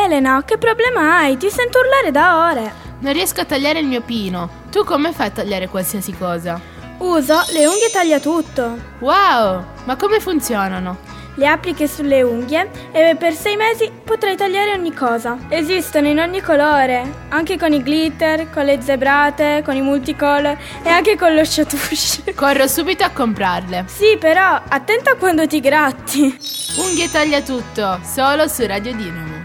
Elena, che problema hai? Ti sento urlare da ore. Non riesco a tagliare il mio pino. Tu come fai a tagliare qualsiasi cosa? Uso le unghie tagliatutto. Wow, ma come funzionano? Le applichi sulle unghie e per 6 mesi potrai tagliare ogni cosa. Esistono in ogni colore, anche con i glitter, con le zebrate, con i multicolor e anche con lo chatouche. Corro subito a comprarle. Sì, però attenta quando ti gratti. Unghie tagliatutto, solo su Radio Dinamo.